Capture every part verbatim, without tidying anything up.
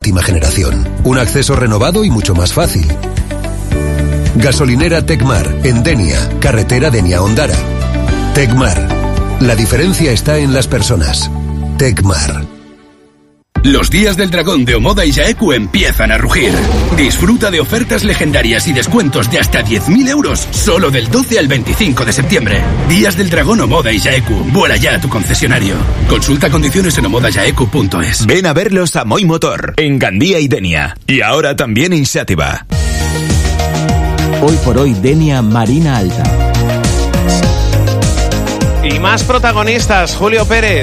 última generación. Un acceso renovado y mucho más fácil. Gasolinera Tecmar, en Denia, carretera Denia-Ondara. Tecmar. La diferencia está en las personas. Tecmar. Los días del dragón de Omoda y Jaecu empiezan a rugir. Disfruta de ofertas legendarias y descuentos de hasta diez mil euros solo del doce al veinticinco de septiembre. Días del dragón Omoda y Jaecu. Vuela ya a tu concesionario. Consulta condiciones en omoda jaecu punto es. Ven a verlos a Moi Motor, en Gandía y Denia. Y ahora también en Xàtiva. Hoy por hoy, Denia Marina Alta. Y más protagonistas, Julio Pérez.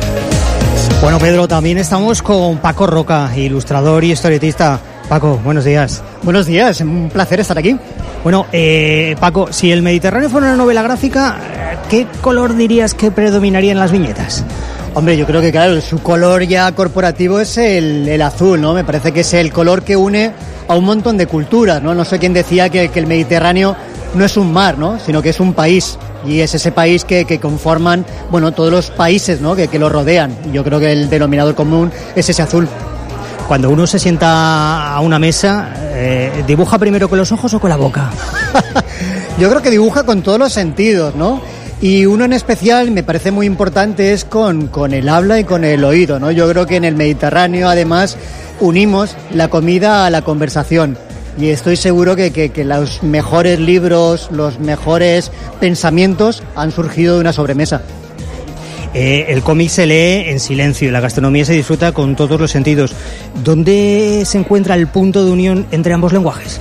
Bueno, Pedro, también estamos con Paco Roca, ilustrador y historietista. Paco, buenos días. Buenos días, un placer estar aquí. Bueno, eh, Paco, si el Mediterráneo fuera una novela gráfica, ¿qué color dirías que predominaría en las viñetas? Hombre, yo creo que, claro, su color ya corporativo es el, el azul, ¿no? Me parece que es el color que une a un montón de culturas, ¿no? No sé quién decía que, que el Mediterráneo no es un mar, ¿no? Sino que es un país. Y es ese país que, que conforman, bueno, todos los países, ¿no? Que, que lo rodean. Y yo creo que el denominador común es ese azul. Cuando uno se sienta a una mesa, eh, ¿dibuja primero con los ojos o con la boca? Yo creo que dibuja con todos los sentidos, ¿no? Y uno en especial me parece muy importante es con, con el habla y con el oído, ¿no? Yo creo que en el Mediterráneo, además, unimos la comida a la conversación. Y estoy seguro que, que, que los mejores libros, los mejores pensamientos han surgido de una sobremesa. Eh, el cómic se lee en silencio y la gastronomía se disfruta con todos los sentidos. ¿Dónde se encuentra el punto de unión entre ambos lenguajes?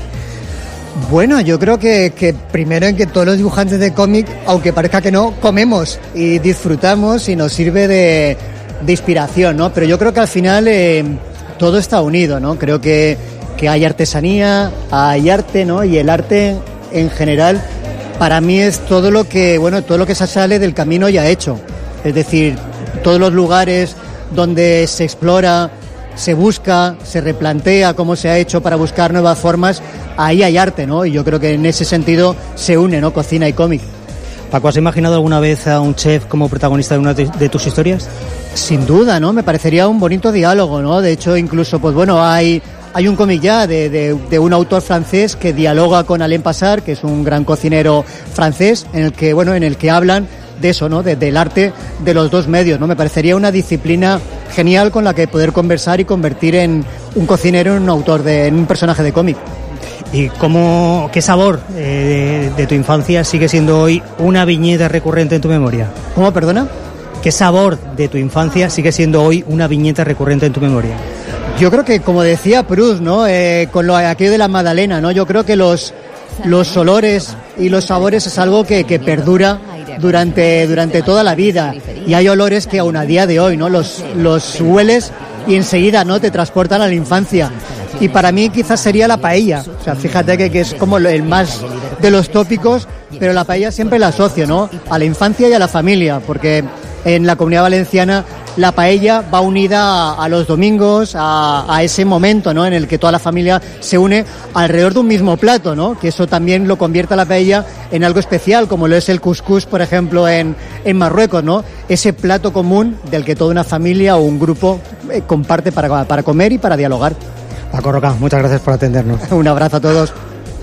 Bueno, yo creo que, que primero en que todos los dibujantes de cómic, aunque parezca que no, comemos y disfrutamos y nos sirve de, de inspiración, ¿no? Pero yo creo que al final eh, todo está unido, ¿no? Creo que que hay artesanía, hay arte, ¿no? Y el arte en general para mí es todo lo que, bueno, todo lo que se sale del camino ya hecho. Es decir, todos los lugares donde se explora, se busca, se replantea cómo se ha hecho para buscar nuevas formas, ahí hay arte, ¿no? Y yo creo que en ese sentido se une, ¿no? Cocina y cómic. Paco, ¿has imaginado alguna vez a un chef como protagonista de una de tus historias? Sin duda, ¿no? Me parecería un bonito diálogo, ¿no? De hecho, incluso, pues bueno, hay... Hay un cómic ya de, de, de un autor francés que dialoga con Alain Passard, que es un gran cocinero francés, en el que, bueno, en el que hablan de eso, ¿no? De, del arte de los dos medios, ¿no? Me parecería una disciplina genial con la que poder conversar y convertir en un cocinero en un autor, de, en un personaje de cómic. ¿Y cómo, qué sabor eh, de, de tu infancia sigue siendo hoy una viñeta recurrente en tu memoria? ¿Cómo, perdona? ¿Qué sabor de tu infancia sigue siendo hoy una viñeta recurrente en tu memoria? Yo creo que, como decía Proust, ¿no? Eh, con lo aquello de la magdalena, ¿no? Yo creo que los, los olores y los sabores es algo que, que perdura durante, durante toda la vida. Y hay olores que aún a día de hoy, ¿no? Los, los hueles y enseguida, ¿no? Te transportan a la infancia. Y para mí quizás sería la paella. O sea, fíjate que, que es como el más de los tópicos, pero la paella siempre la asocio, ¿no? A la infancia y a la familia, porque en la Comunidad Valenciana la paella va unida a, a los domingos, a, a ese momento, ¿no? En el que toda la familia se une alrededor de un mismo plato, ¿no? Que eso también lo convierte a la paella en algo especial, como lo es el cuscús, por ejemplo, en, en Marruecos, ¿no? Ese plato común del que toda una familia o un grupo eh, comparte para, para comer y para dialogar. Paco Roca, muchas gracias por atendernos. Un abrazo a todos.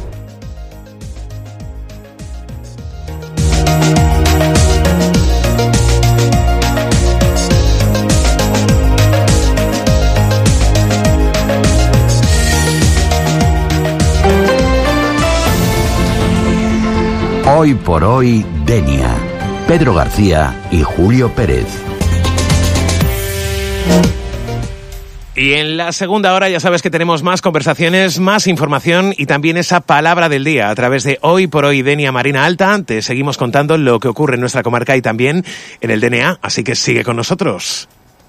Hoy por hoy, Denia. Pedro García y Julio Pérez. Y en la segunda hora ya sabes que tenemos más conversaciones, más información y también esa palabra del día a través de Hoy por Hoy Denia Marina Alta. Te seguimos contando lo que ocurre en nuestra comarca y también en el D N A, así que sigue con nosotros.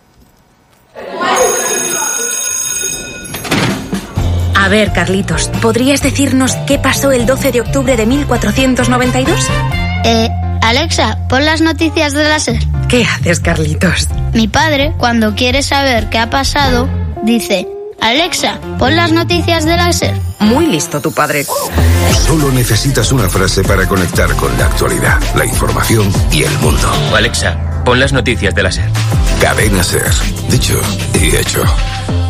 A ver, Carlitos, ¿podrías decirnos qué pasó el doce de octubre de mil cuatrocientos noventa y dos? Eh, Alexa, pon las noticias de la SER. ¿Qué haces, Carlitos? Mi padre, cuando quiere saber qué ha pasado, dice: Alexa, pon las noticias de la SER. Muy listo tu padre. Solo necesitas una frase para conectar con la actualidad, la información y el mundo. Alexa, pon las noticias de la SER. Cadena SER. Dicho y hecho.